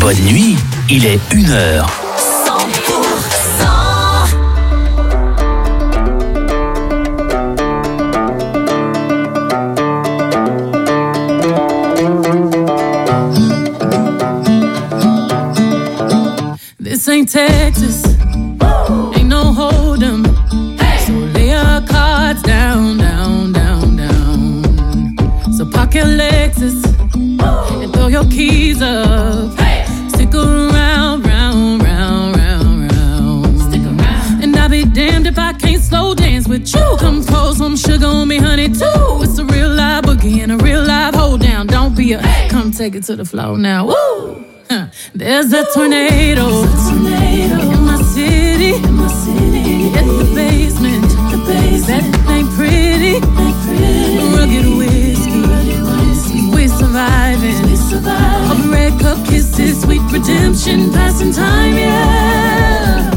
Bonne nuit, il est 1h. 100%. This ain't Texas, ain't no hold'em. So lay your cards down, down, down, down. So park your Lexus and throw your keys up. Stick around, round, round, round, round. Stick around. And I'll be damned if I can't slow dance with you. Come pour some sugar on me, honey, too. It's a real live boogie and a real live hold down. Don't be a come take it to the floor now. Woo! There's a tornado in my city. At the basement, that ain't pretty. Rugged whiskey, we surviving. All the red cup kisses, sweet redemption, passing time, yeah.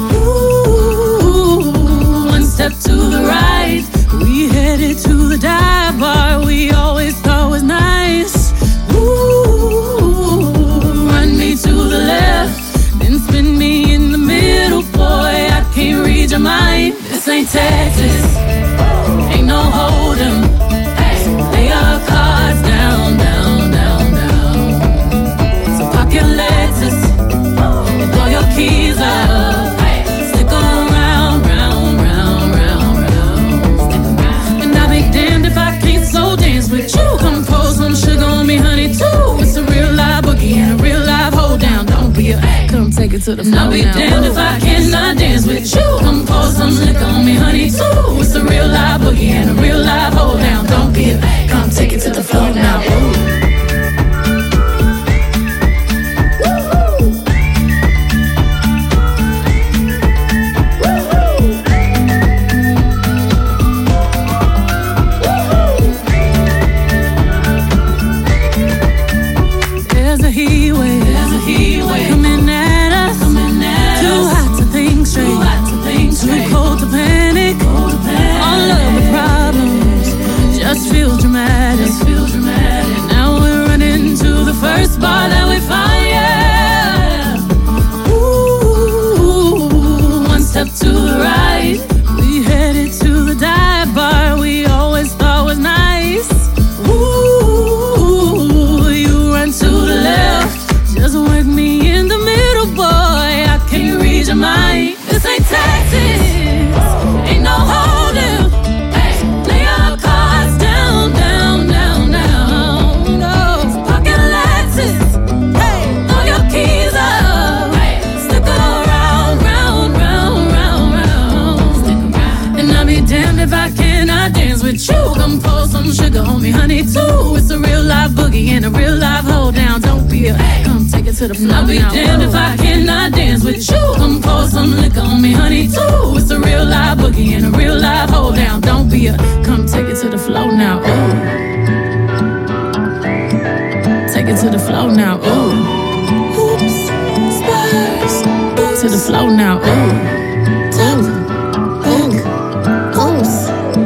Ooh, one step to the right, we headed to the dive bar we always thought was nice. Ooh, run me to the left, then spin me in the middle, boy, I can't read your mind. This ain't Texas, ain't no hold'em. So lay your cards down, down, down, down. So park your Lexus and throw your keys up. Stick around, round, round, round, round. And I'll be damned if I can't slow dance with you. Come pour some sugar on me, honey, too. It's a real live boogie and a real live hold down. Don't be a come take it to the floor. I'll be damned if I cannot dance with you. Come pour some liquor on me, honey, too. It's a real live boogie and a real live hold down. Don't be a come take it to the floor now. Ooh. There's a heat wave coming at us. Too hot to think straight, too cold to panic. All of the problems just feel dramatic. Now we're running to the first bar that we find, yeah. Ooh, one step to the right, we headed to the dive bar we always thought was nice. Ooh, you run to the left, just work me in the middle, boy, I can't read your mind. This ain't Texas, ain't no hold'em. Lay your cards down, down, down, down. No, pocket Lexus, throw your keys up. Stick around, round, round, round, round. And I'll be damned if I cannot dance with you. Come pour some sugar on me, honey, too. It's a real live boogie and a real live hold down. Don't be a come take it to the floor. I'll be damned if I cannot dance with you. Come pour some liquor on me, honey, too. It's a real live boogie and a real live hold down. Don't be a come take it to the floor now. Ooh. Take it to the floor now. Ooh. Hoops, spurs, to the floor now. Ooh. Top, back, oops.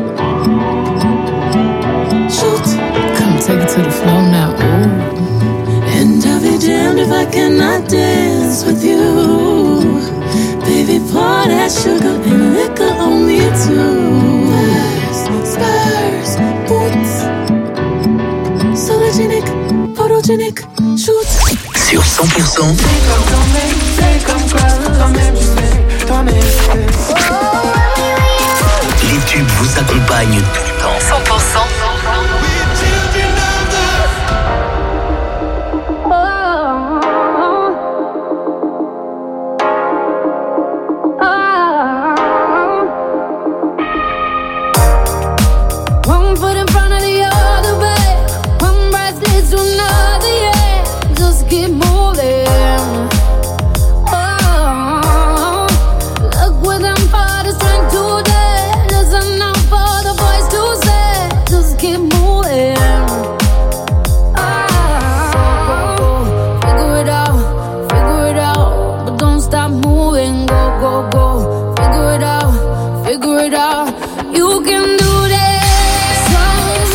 Shoot, come take it to the floor now. Ooh. And I'll be damned if I cannot dance with you. Baby, pour that sugar and liquor on me too. Spurs, boots, sologenic, photogenic, shoot. Sur 100%. Les tubes vous accompagnent tout le temps. 100%.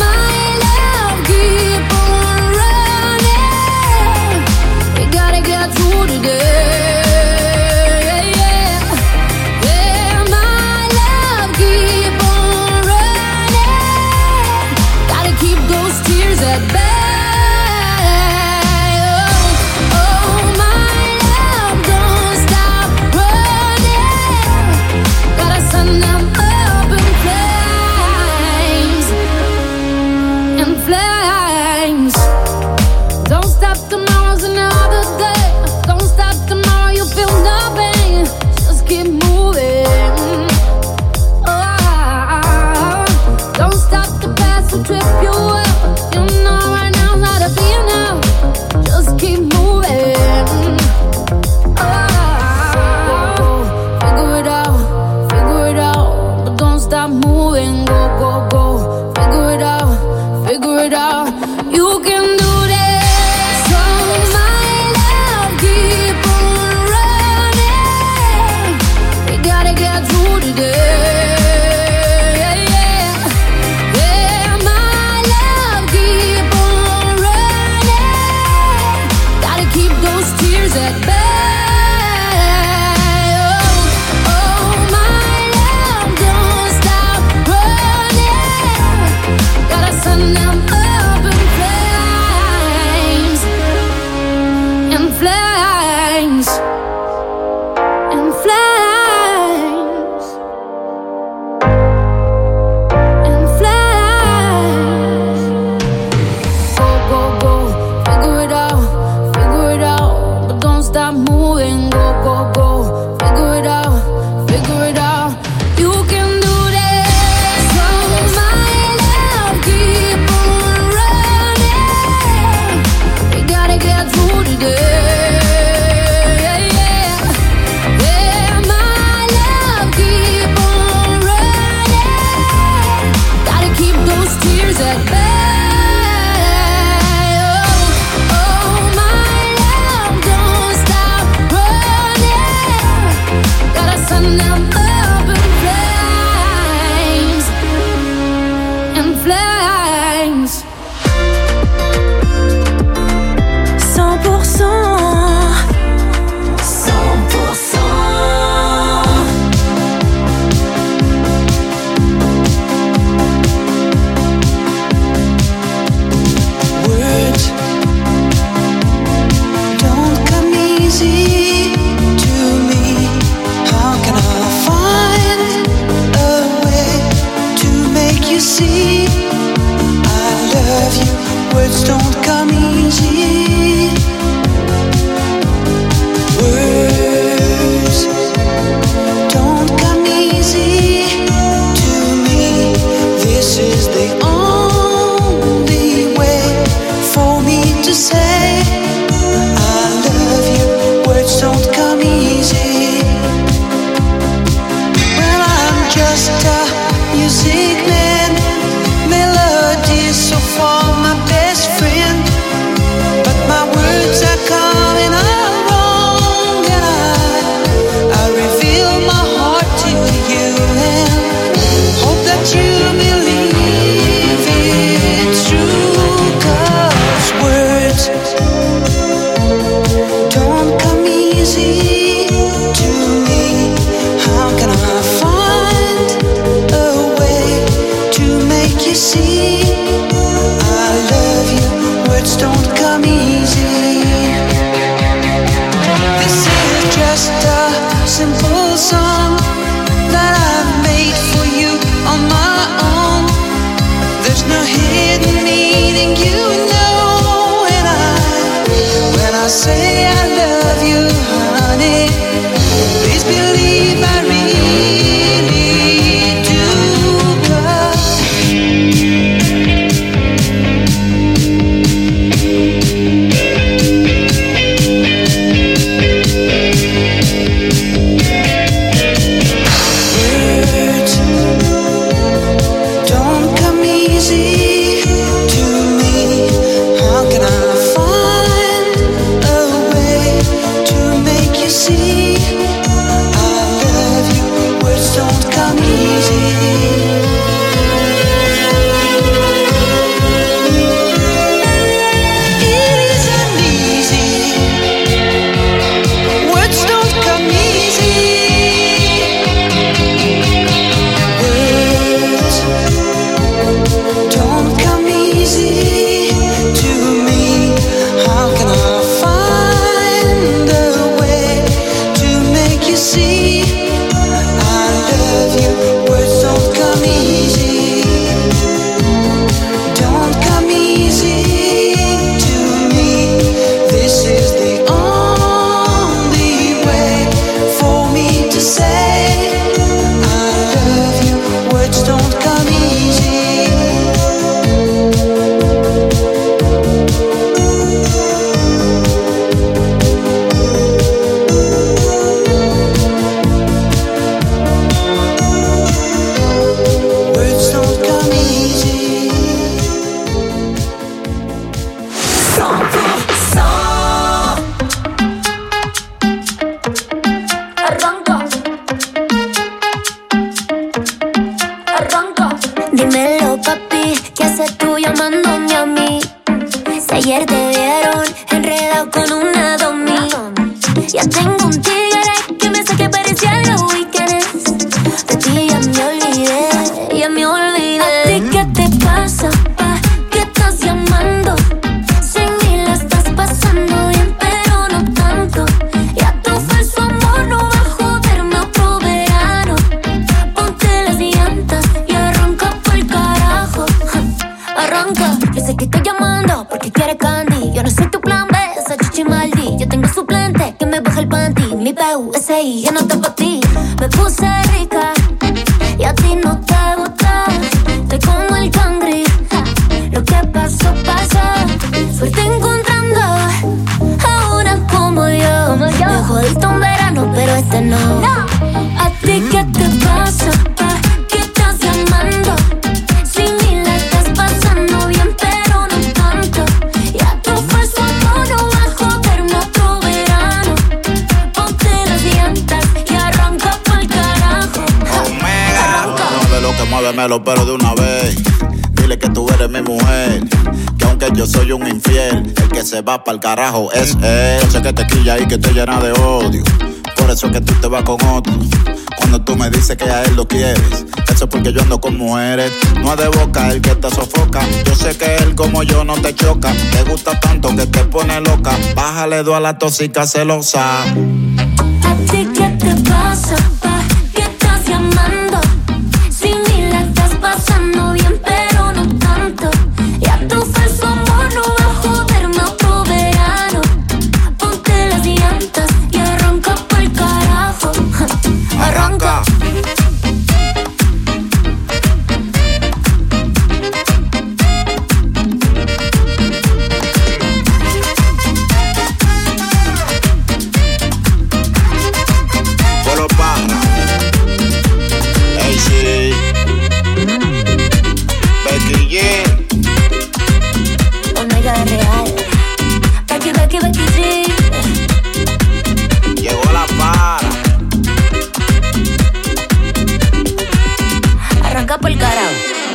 Gotta get Ya tengo un tigre que me saque a parecer los weekends. De ti ya me olvidé, ya me olvidé. ¿A ti qué te pasa? ¿Pa' qué estás llamando? Sin mí la estás pasando bien, pero no tanto. Ya tu falso amor no va a joderme otro verano. Ponte las llantas y arranca pa'l carajo. Arranca, yo sé que estoy llamando porque quieres candy. Yo no soy tu plan B, esa chichi maldi. Yo tengo suplente que me baja el panty. Mi PUSI, ya no está pa' ti. Me puse rica y a ti no te gusta. Estoy como el cangri, lo que pasó, pasó. Suerte encontrando a una como yo. Me jodiste un verano, pero este no. ¿A ti qué te pasa? ¿Pa' qué estás llamando? Sin mí la estás pasando bien, pero no tanto. Ya tu falso amor no va a joderme otro verano. Ponte las llantas y arranca pa'l carajo. Omega, no de lo que muévemelo, pero de una vez. Dile que tú eres mi mujer, que aunque yo soy un infiel, el que se va pa'l carajo es él. Sé que te quilla y que te llena de odio, por eso es que tú te vas con otro. Cuando tú me dices que a él lo quieres, eso es porque yo ando con mujeres. No es de boca el que te sofoca. Yo sé que él como yo no te choca. Te gusta tanto que te pone loca. Bájale 2 a la tóxica celosa. ¿A ti qué te pasa? ¿Pa' qué estás llamando? Sin mí la estás pasando bien, pero no tanto. Ya tu falso amor no va a joderme otro verano. Ponte las llantas y arranca pa'l carajo. Arranca. Polo Parra, AC, Becky G. Omega real. Becky, Becky, Becky, sí. Llegó la para. Arranca pa'l carajo.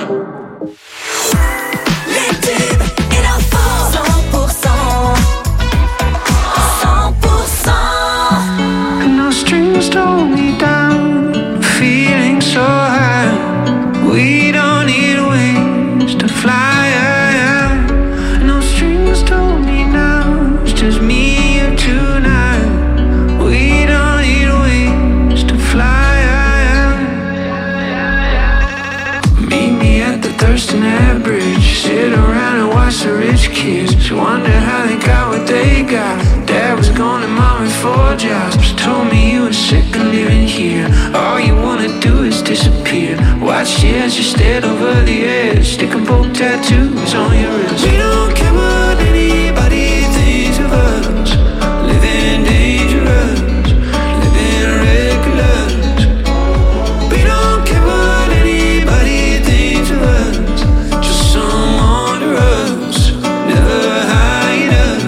And no strings hold me down, feeling so high. We don't need wings to fly. No strings hold me now, it's just me and tonight. We don't need wings to fly. Meet me at the Thurston Air Bridge, sit around and watch the rich kids. Wonder how they got what they got. Dad was gone and mom had 4 jobs. Told me you were sick of living here. All you wanna do is disappear. Watch you as you stared over the edge. Stick and poke tattoos on your wrist. We don't care what anybody thinks of us. Living dangerous, living reckless. We don't care what anybody thinks of us. Just some under us, never hide us.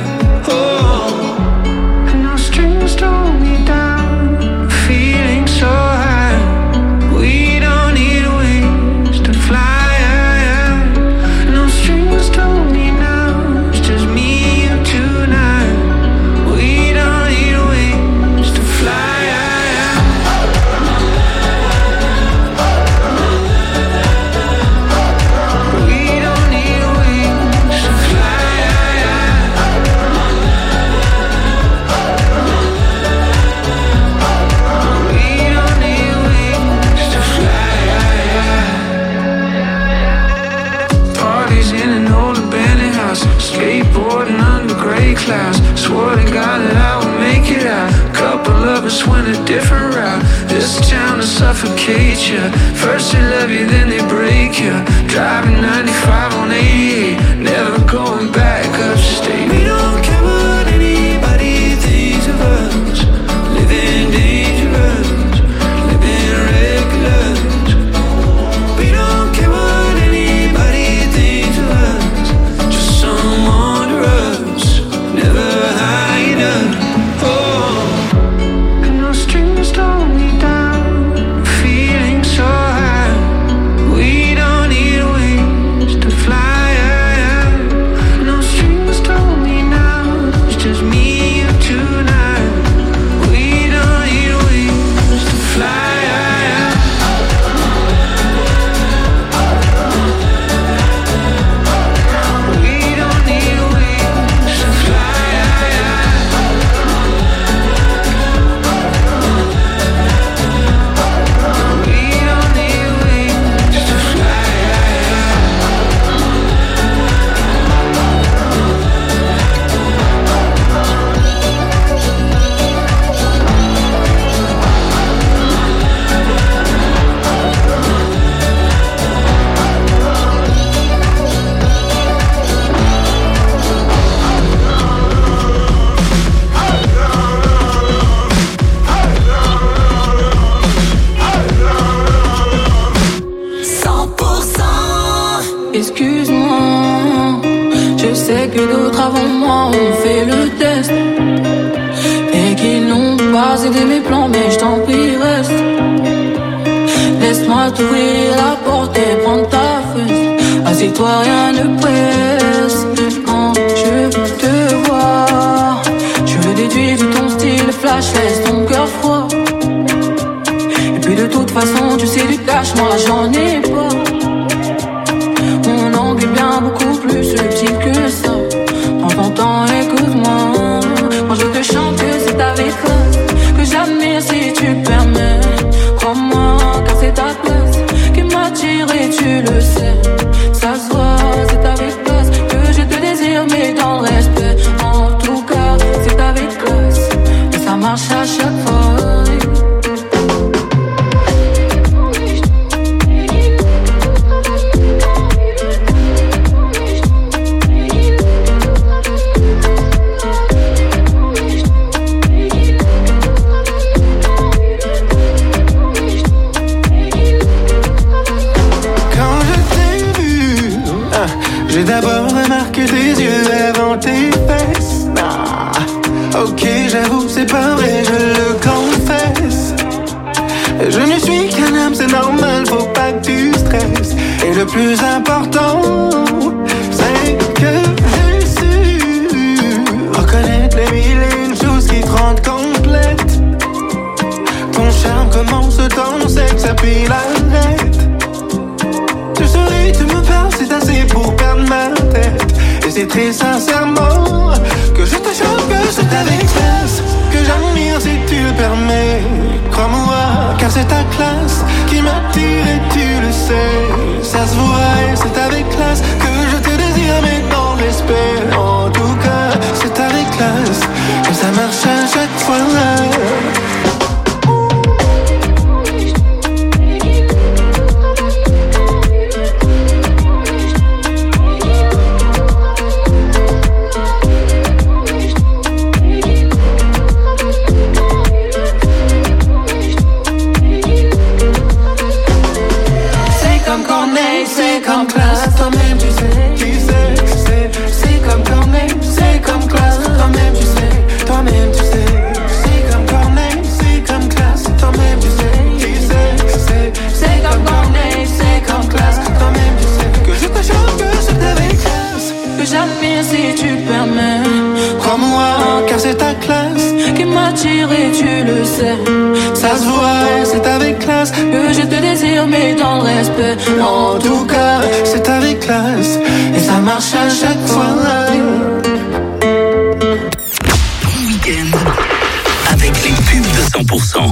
Oh, and no strings hold me down, feeling so high. We don't need wings to fly. No strings hold me now, it's just me and tonight. We don't need wings to fly. We don't need wings to fly. We don't need wings to fly. Parties in an old abandoned house, skateboarding under gray clouds. Swore to God that I would make it out. Couple of us went a different route. This town will suffocate you. First they love you, then they break you. Driving 95 on 88, never going back upstate. We don't care what anybody thinks of us. Living dangerous, living reckless. We don't care what anybody thinks of us. Just some under us, never hide us. Oh, and no strings hold me down, feeling so high. pas aider mes plans, mais je t'en prie, reste. Laisse-moi t'ouvrir la porte et prendre ta fesse. Assieds-toi, rien ne presse. Quand je veux te voir, je le déduis de ton style flash, laisse ton cœur froid. Et puis de toute façon, tu sais du cash, moi j'en ai pas. Mon angle est bien beaucoup plus subtil que ça. Prends ton temps, écoute-moi. Moi je te chante que c'est avec classe, que j'admire si tu permets. Crois-moi, car c'est ta place qui m'attire et tu le sais. Ça se voit, c'est avec classe que je te désire, mais dans le respect. En tout cas, c'est avec classe et ça marche à chaque fois. J'ai d'abord remarqué tes yeux avant tes fesses. Ah, ok, j'avoue, c'est pas vrai, je le confesse. Je ne suis qu'un homme, c'est normal, faut pas que tu stresses. Et le plus important, c'est que j'ai su reconnaître les mille et une choses qui te rendent complète. Ton charme commence ton sexe, puis l'arrête. Tu souris, tu me parles, c'est assez pour perdre ma tête. Et c'est très sincèrement que je te chante, que c'est avec classe, que j'admire si tu le permets. Crois-moi, car c'est ta classe qui m'attire et tu le sais. Ça se voit et c'est avec classe que je te désire, mais dans le respect. En tout cas, c'est avec classe que ça marche à chaque fois. C'est comme classe, toi-même tu sais, c'est comme Corneille, c'est comme classe, toi-même tu sais, c'est comme Corneille, c'est comme classe, toi-même tu sais, c'est comme Corneille, c'est comme classe, toi-même tu sais, que je te chante, que c'est avec classe, que j'admire si tu permets, crois-moi, car c'est ta classe qui m'attire et tu le sais, ça se voit, c'est avec classe, que je te désire mais dans le respect, en tout cas, c'est avec classe, et ça marche à chaque fois. Bon week-end avec les pubs de 100%.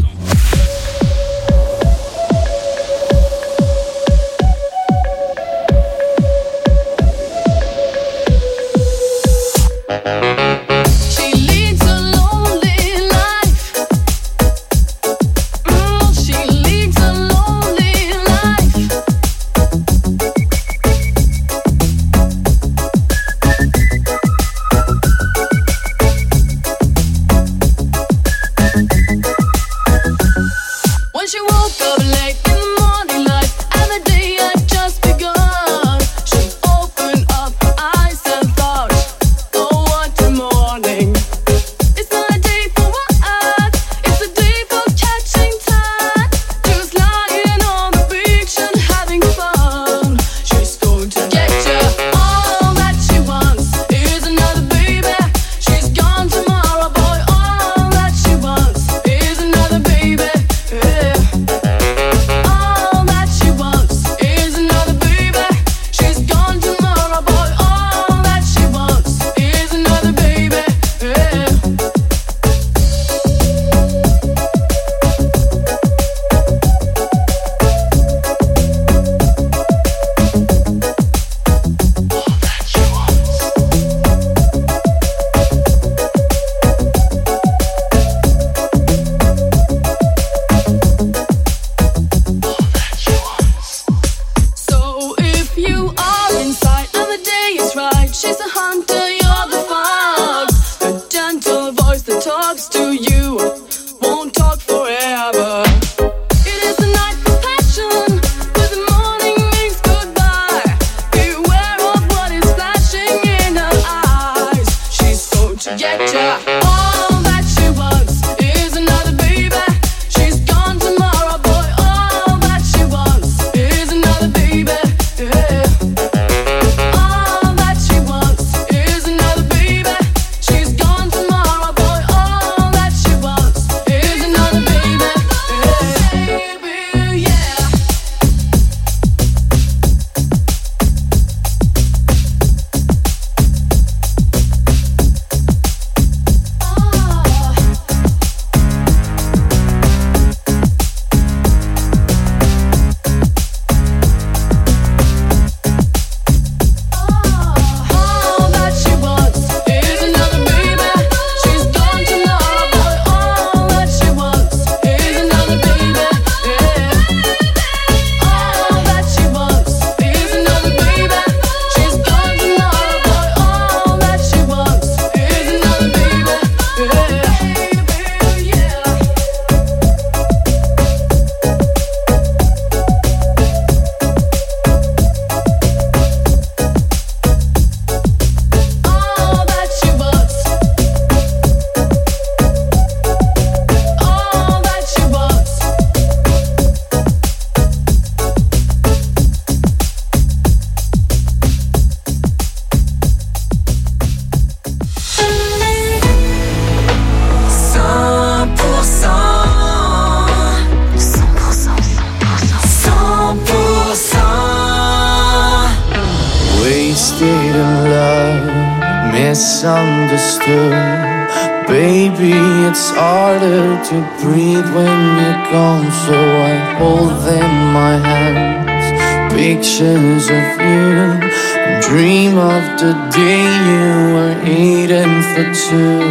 misunderstood. Baby, it's harder to breathe when you're gone, so I hold in my hands pictures of you and dream of the day you were eating for two.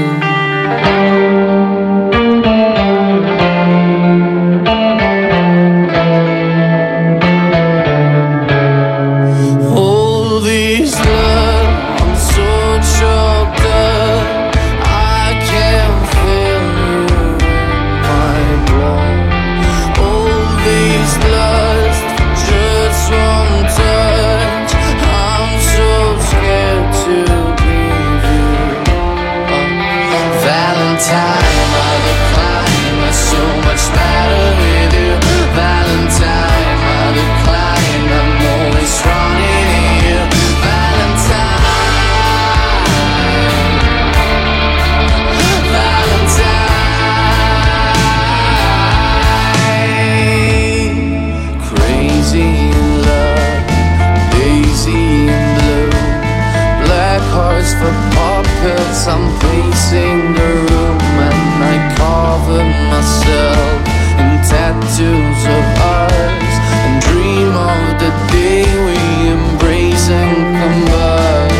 I'm pacing the room and I cover myself in tattoos of ours and dream of the day we embrace and combine.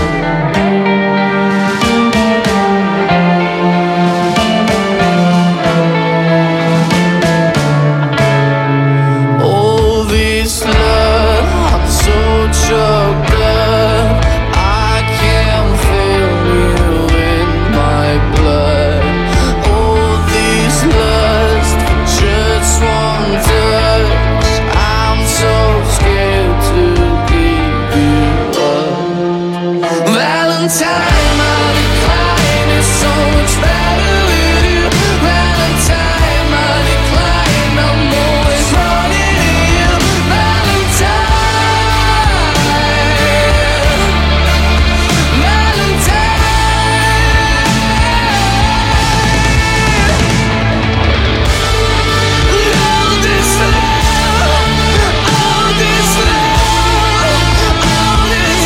All this love, I'm so choked up, I can't feel you in my blood. All this lust for just one touch, I'm so scared to give you up. Valentine, my decline is so much better with you. Valentine, my decline, I'm always running to you. Valentine, all this love, all this love, all this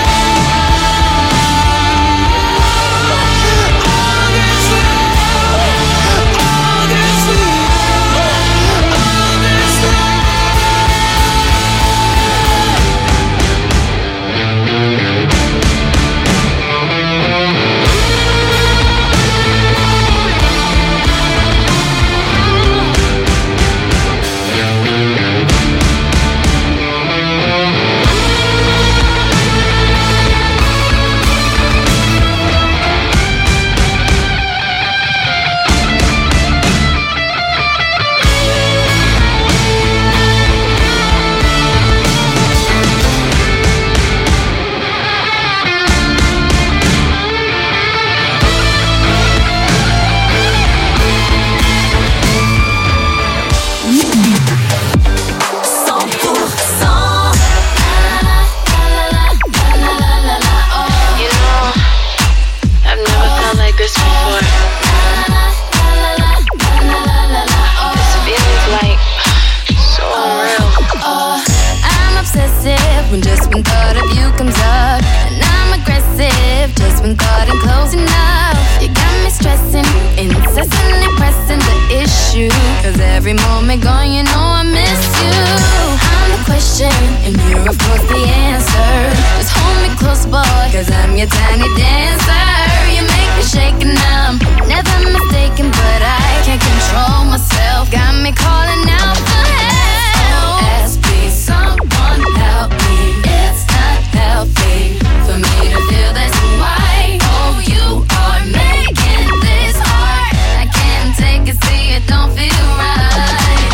when just when thought of you comes up. And I'm aggressive just when thought I'm close enough. You got me stressing, incessantly pressing the issue. Cause every moment gone, you know I miss you. I'm the question, and you're of course the answer. Just hold me close, boy, cause I'm your tiny dancer. You make me shake and I'm never mistaken, but I can't control myself. Got me calling out for help. SOS, please someone help me. It's not healthy for me to feel this way. Oh, you are making this hard. I can't take it, see it don't feel right.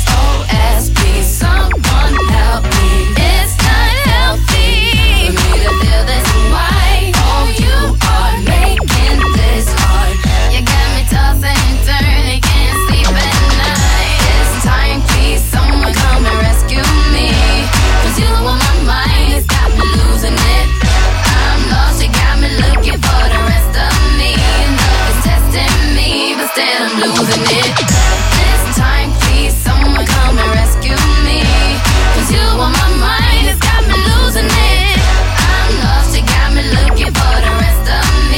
SOS, please someone help me. It's not healthy for me to feel this way. Oh, you are making this hard. You got me tossing and turning, can't sleep at night. This time, please someone come and rescue me. Cause you on my mind, it's got me losing it. I'm lost, you got me looking for the rest of me. Love is testing me, but still I'm losing it. This time, please someone come and rescue me. Cause you on my mind, it's got me losing it. I'm lost, you got me looking for the rest of me.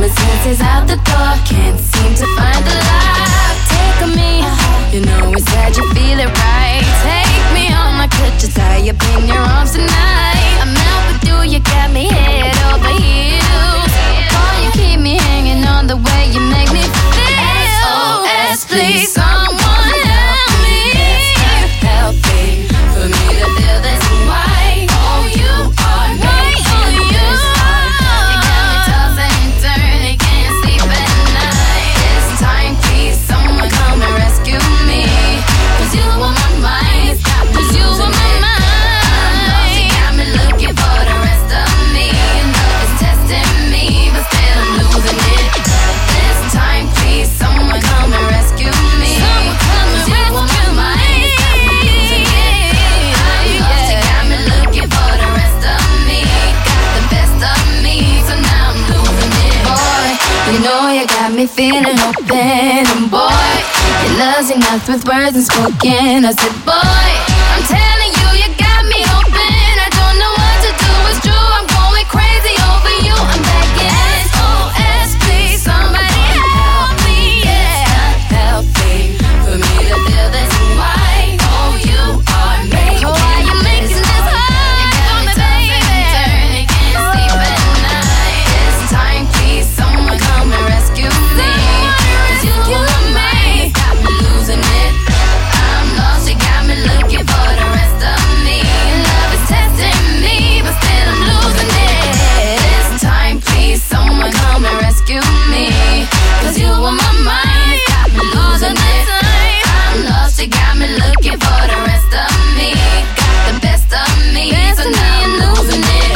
my senses out the door, can't seem to find the lock. Take on me, you know inside you feel it right. Take me on, I could just tie up in your arms tonight. I'm out with you, you got me head over heels. Oh, you keep me hanging on the way you make me feel. SOS, please, someone help me. Help me, for me to feel this way. Oh, you are making this hard. You got me tossing and turning, can't sleep at night. This time, please, someone come and rescue me. 'Cause you on my mind, 'cause you on my mind. You got me looking for the rest of me. And love is testing me, but still I'm losing it. This time, please, someone come and rescue me. 'Cause you on my mind, got me losing it. I'm lost, you got me looking for the rest of me. Got the best of me, so now I'm losing it. Boy, you know you got me feeling open. And boy, your love's enough with words unspoken. I said, boy, I'm telling you, you got me open. I don't know what to do, it's true, I'm going crazy over you. I'm begging, SOS, please, somebody help me, yeah. Help me, for me to feel this way. Oh, you are making why you making this hard for me, baby. Can't sleep at night. This time, please, someone come and rescue me. 'Cause you on my mind, got me losing it. I'm lost, you got me looking for the rest of me. Love is testing me, but still I'm losing it. This time, please, someone come and rescue me. 'Cause you on my mind, got me losing it. I'm lost, you got me looking for the rest of me. Got the best of me, so now I'm losing it.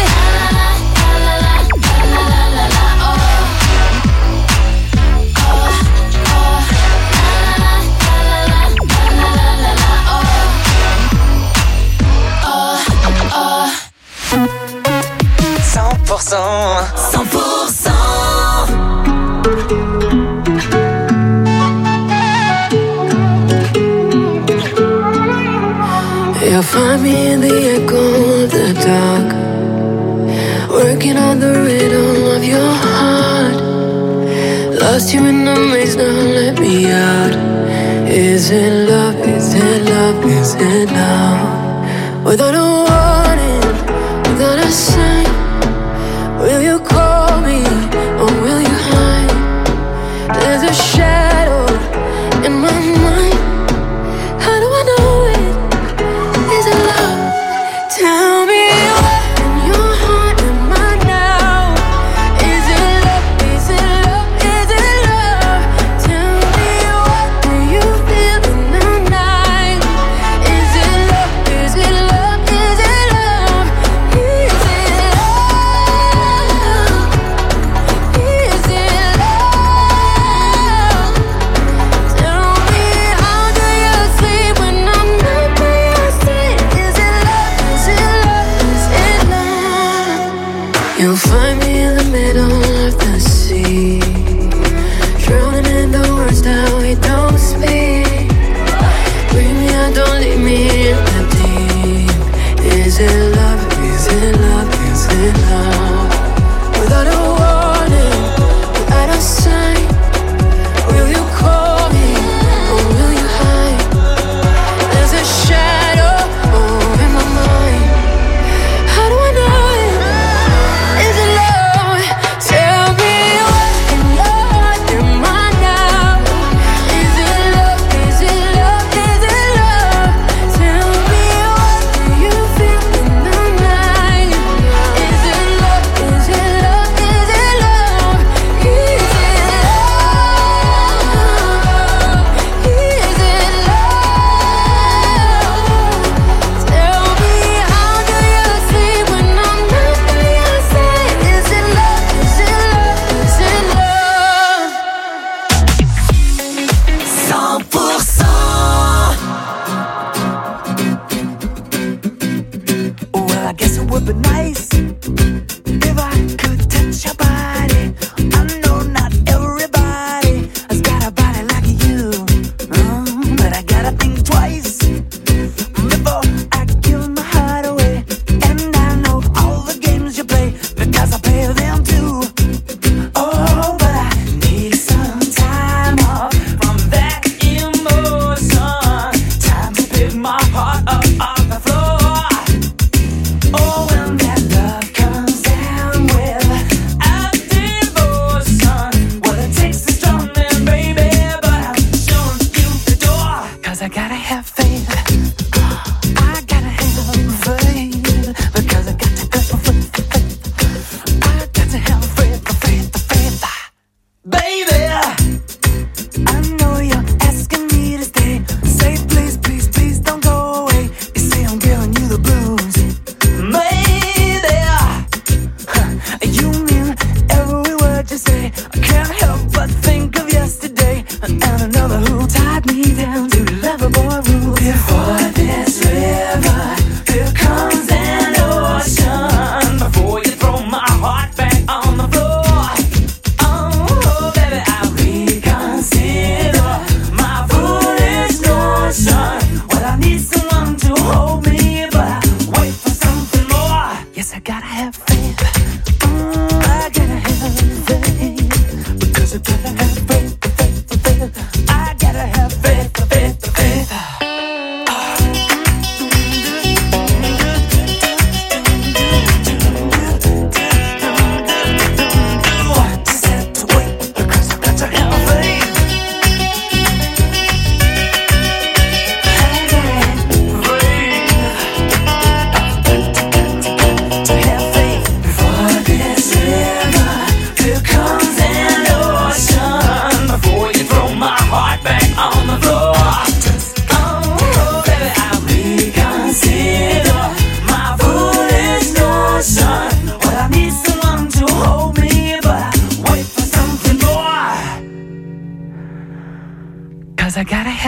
You'll find me in the echo of the dark, working on the rhythm of your heart. Lost you in the maze, now let me out. Is it love, is it love, is it love? Without a warning, without a sign, will you call me or will you hide? There's a shadow in my mind. How do I know it? Is it love? Tell me what in your heart am I now? Is it love? Is it love? Is it love? Tell me what do you feel in the night? Is it love? Is it love? Is it love? Is it love? Is it love? Tell me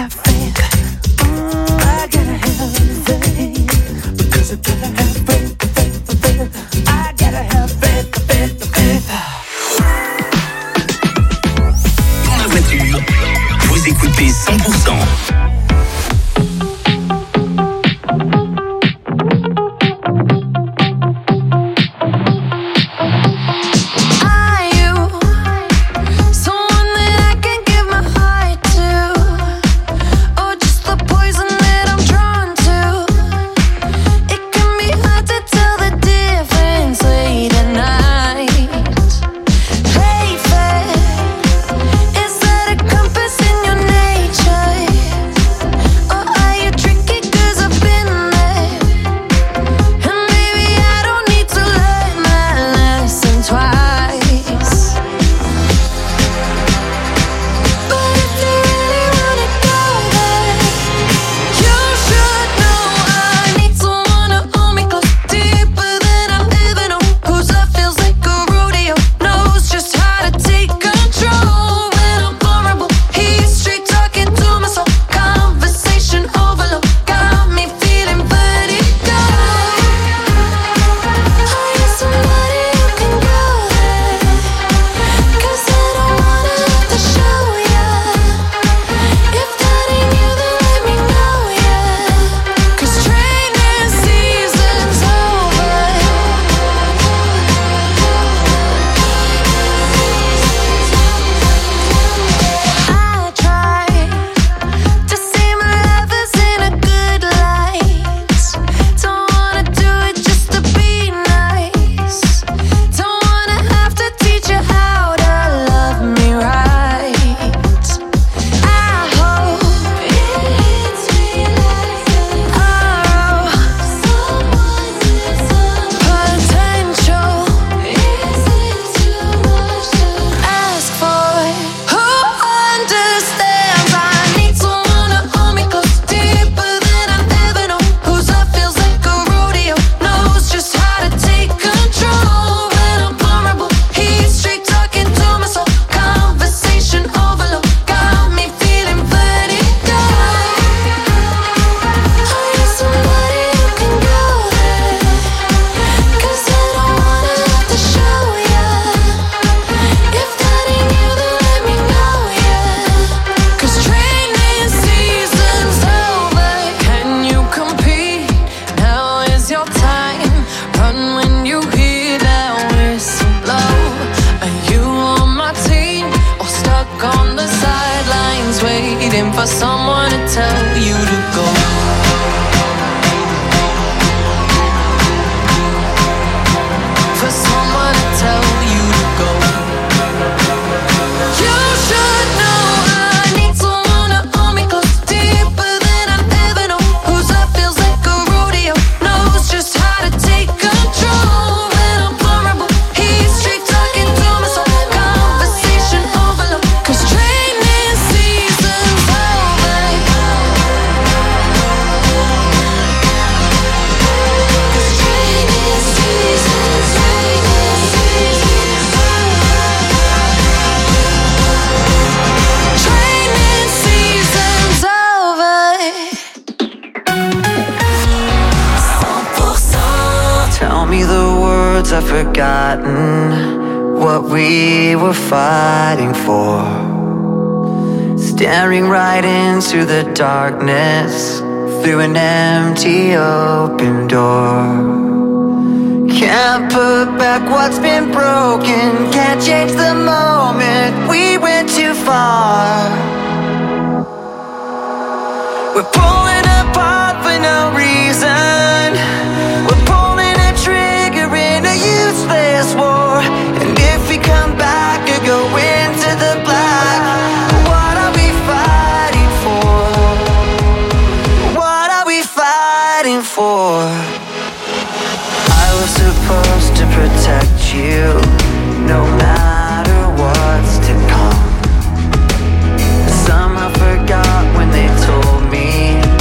have faith. I gotta have faith. Because I gotta have faith, faith, faith. I gotta have faith, faith, faith. Dans la voiture, vous écoutez 100%. I've forgotten what we were fighting for. Staring right into the darkness through an empty open door. Can't put back what's been broken, can't change the moment we went too far. We're pulling apart for no reason. We're pulling a trigger in a useless war. And if we come back or go into the black, what are we fighting for? What are we fighting for? I was supposed to protect you, no matter what's to come. Somehow forgot when they told me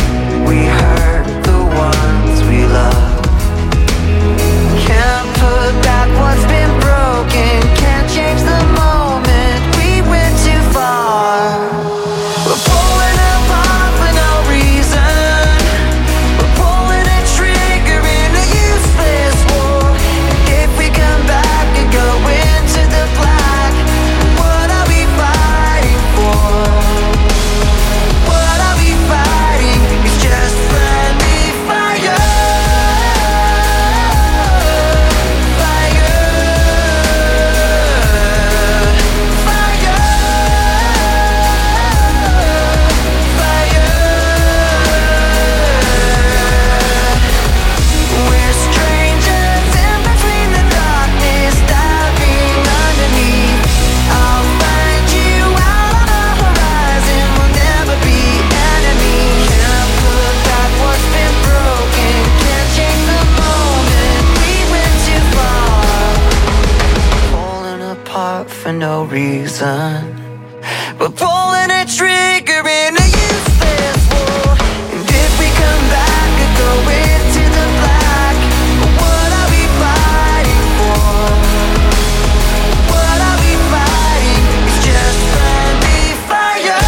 no reason. We're pulling a trigger in a useless war. And if we come back and go into the black, what are we fighting for? What are we fighting? It's just friendly fire.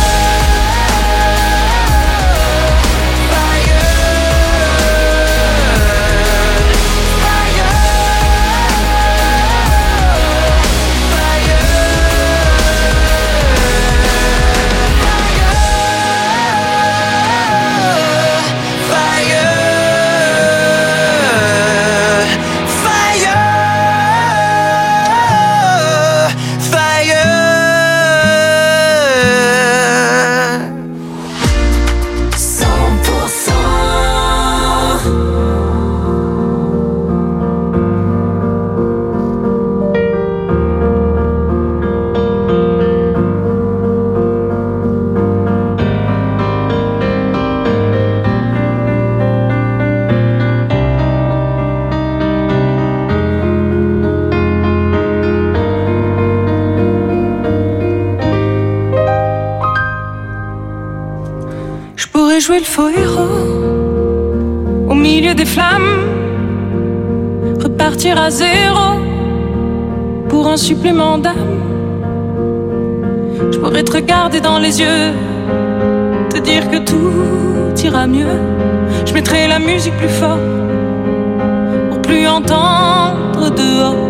Jouer le faux héros au milieu des flammes, repartir à zéro pour un supplément d'âme. Je pourrais te regarder dans les yeux, te dire que tout ira mieux. Je mettrai la musique plus fort pour plus entendre dehors.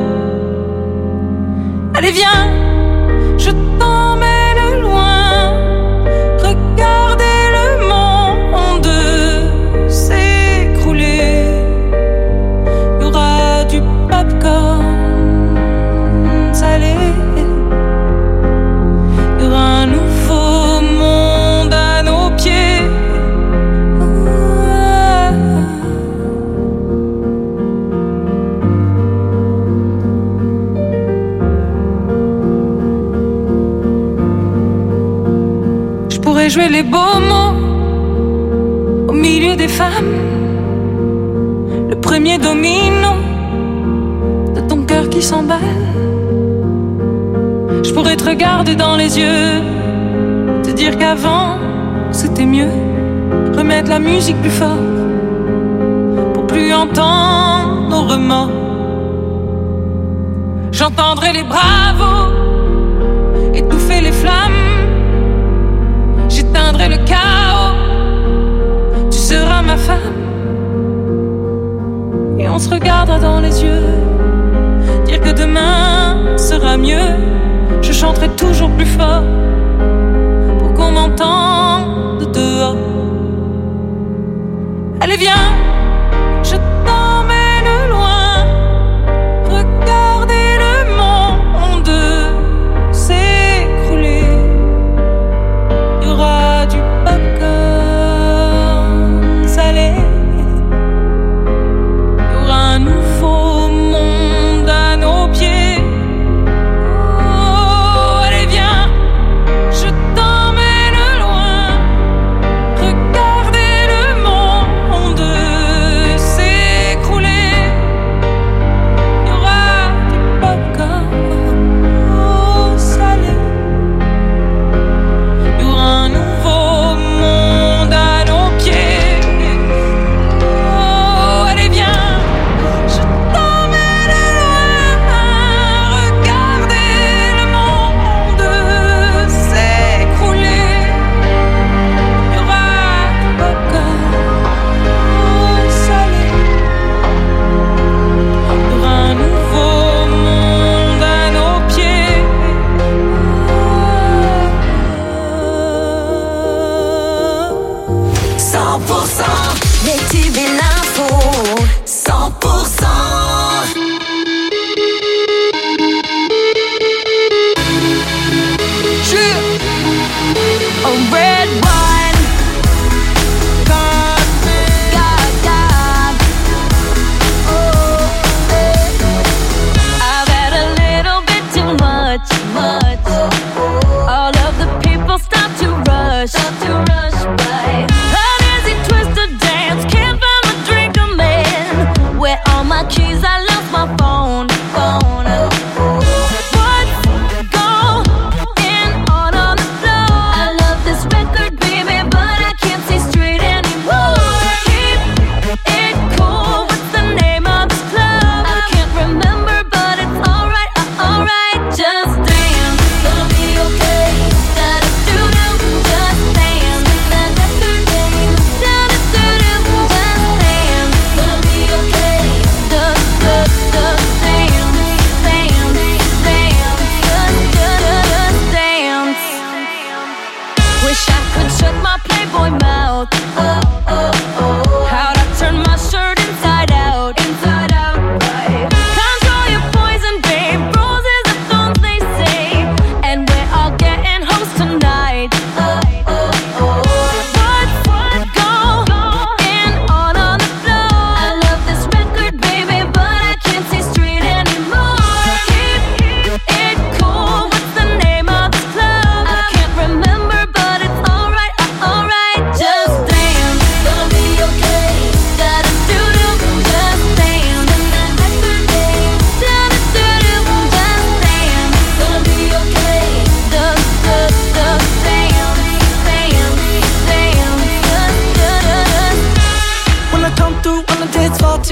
Allez viens, je t'emmène loin. Regardez salé. Il y aura un nouveau monde à nos pieds. Je pourrais jouer les beaux mots au milieu des femmes, le premier domino de ton cœur qui s'emballe. Je pourrais te regarder dans les yeux, te dire qu'avant c'était mieux. Remettre la musique plus fort pour plus entendre nos remords. J'entendrai les bravos étouffer les flammes. J'éteindrai le chaos. Tu seras ma femme. Et on se regardera dans les yeux, dire que demain sera mieux. Je chanterai toujours plus fort pour qu'on m'entende dehors. Allez viens, je t'emmène loin. Regardez le monde s'écrouler. Il y aura du popcorn salé. Il y aura un nouveau monde à nos pieds. Stop to rush by. An easy twist to dance, can't find my dream.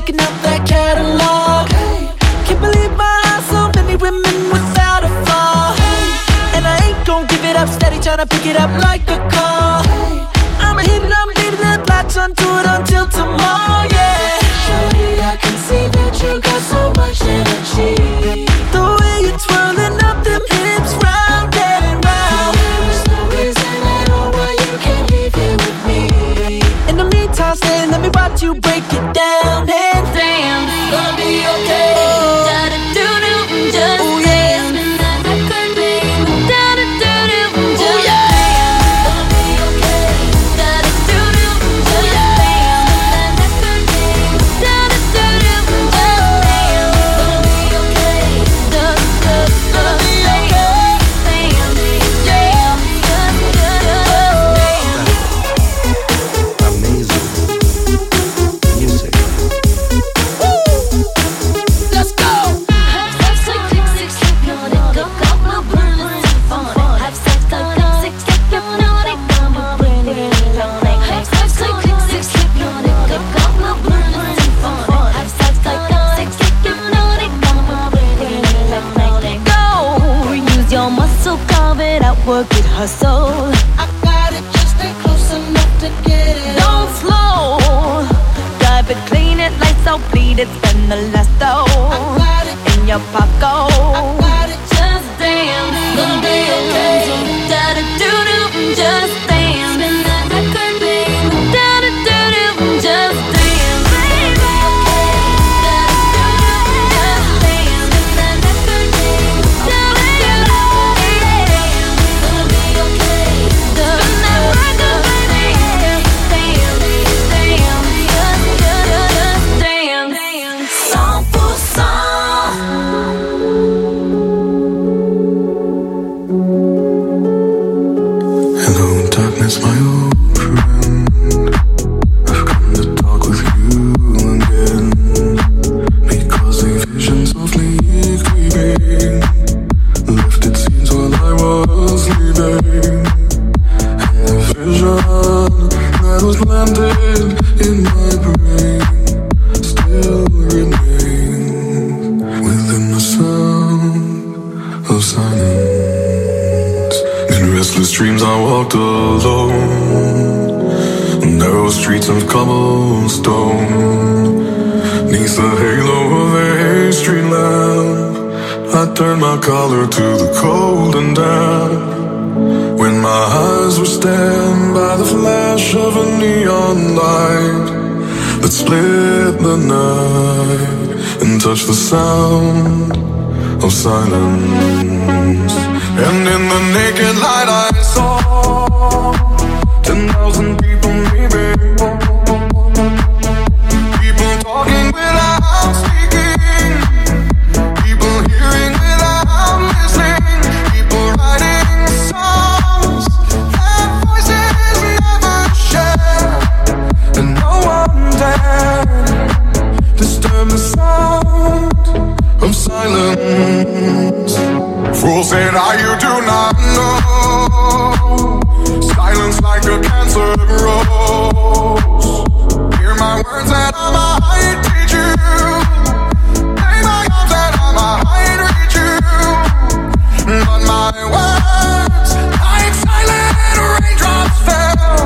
checking out that catalog. Hey, can't believe my eyes, so many women without a flaw. Hey, and I ain't gon' give it up, steady tryna pick it up like a call. Hey, I'ma hit it, I'm leaving it, latch onto it until tomorrow, yeah. Shorty, I can see that you got so much energy. The way you're twirling up them hips round and round. There's no reason at all why you can't leave here with me. In the meantime, stay, let me watch you break it down. And damn, it's gonna be okay. Da-da-do-do, just dance. That could be. Da-da-do-do, just dance. Gonna be okay. Da-da-do-do, just dance. That could be. Da-da-do-do, just dance. Gonna be okay. Gonna be okay. Amazing music. Let's go. Have sex, click, slip on it, go, go, burn it, fun. Have sex, click, slip on it, come on, burn it, on it. Have sex, click, slip on it, go, go, burn it, fun. Have sex, click, slip on it, come on, burn it, on it. Go, use your muscle, carve it out, work it, hustle. I got it, just stay close enough to get it. Don't slow, dive it, clean it, lights out, bleed it, spend the last dough Got it, in your pocket. got it, Just dance, gonna be okay. Da-da-do-do, just dance. That could be. Da-da-do-do, just dance, baby. Da-da-do-do, just dance. That could be. Da-da-do-do, Gonna be okay. spin that record, baby. Dance, dance, just dance. 100%. Hello, darkness, my old friend. I've come to talk with you again, because a vision softly creeping left its scenes while I was sleeping. And the vision that was planted in my brain still remains within the sound of silence. In restless dreams I walked alone, narrow streets of cobblestone, neath the halo of a street lamp. I turned my collar to the cold and damp, when my eyes were stabbed by the flash of a neon light that split the night and touched the sound of silence. And in the naked light I saw 10,000 people, maybe. People talking without speaking, people hearing without listening, people writing songs that voices never share, and no one dared disturb the sound of silence. Fool said you do not know. Silence like a cancer grows. Hear my words that I might teach you. Lay my arms that I might reach you. But my words, like silent raindrops, fell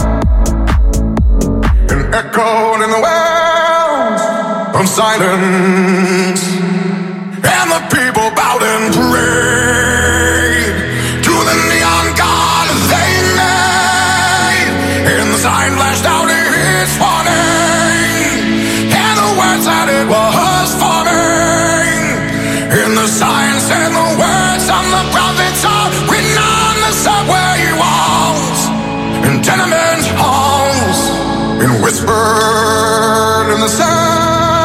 and echoed in the wells of silence. And the people bowed and prayed to the neon god they made. And the sign flashed out its warning, and the words that it was forming. And the sign said the words on the prophets are written on the subway walls, in tenement halls, and whispered in the sound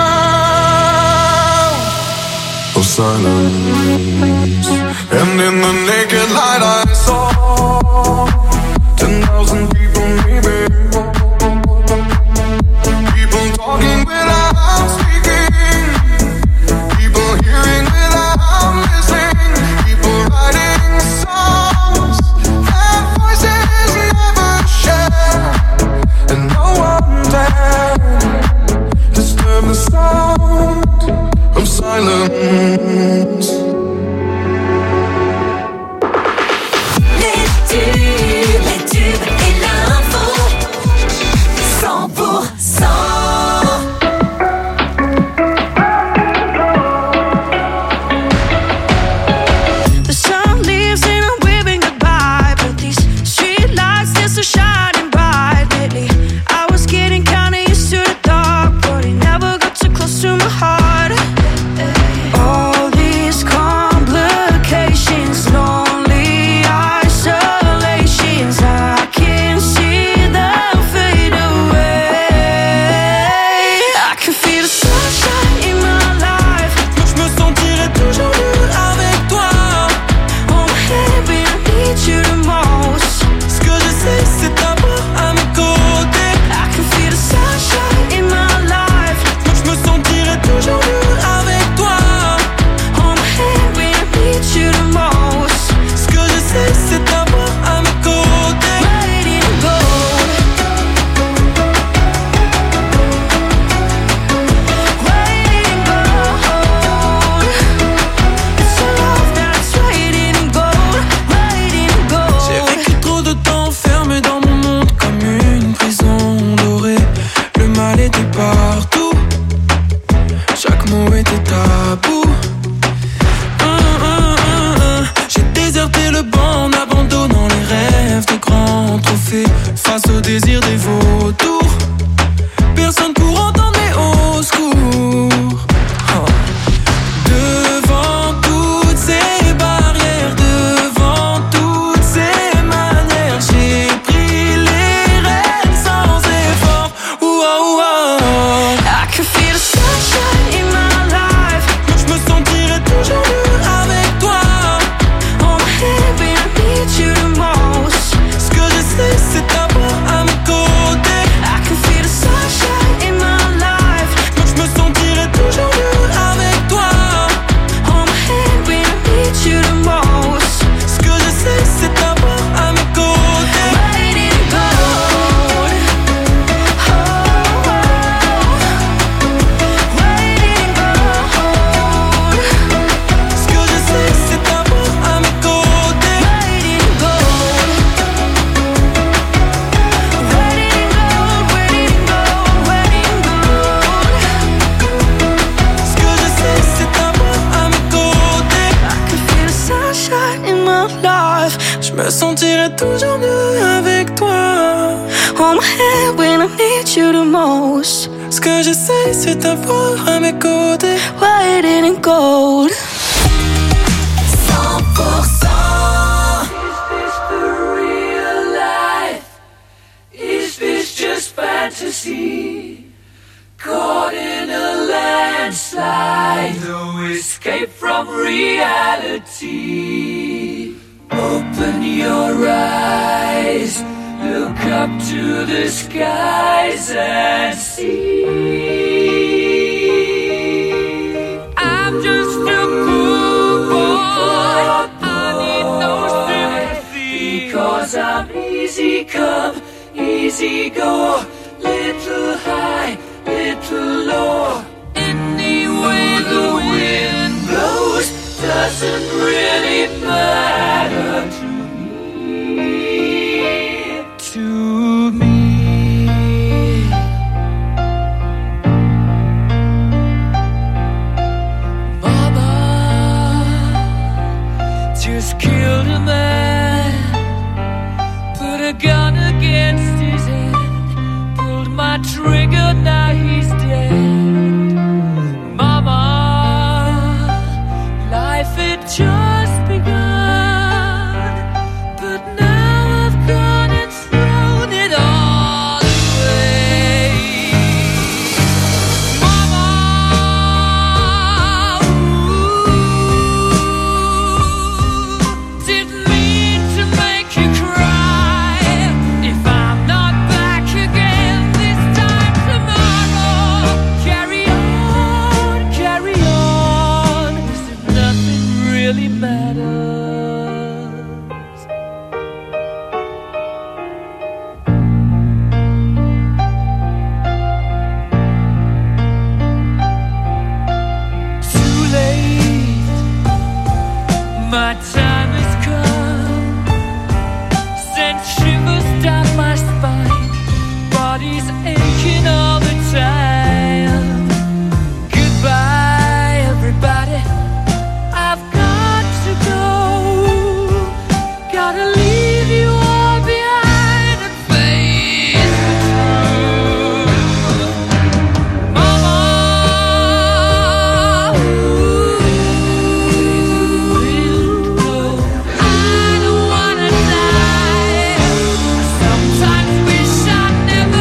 of silence. And in the naked light I saw 10,000 people, maybe. People talking without speaking, people hearing without listening, people writing songs that voices never share, and no one dared disturb the toujours mieux avec toi. Hold my hand when I need you the most. Ce que j'essaie, c'est d'avoir à mes côtés. White and gold. 100%. Is this the real life? Is this just fantasy? Caught in a landslide, no escape from reality. Open your eyes, look up to the skies and see. I'm just a poor boy, I need no sympathy, because I'm easy come, easy go, little high, little low. Any way the wind blows doesn't really matter to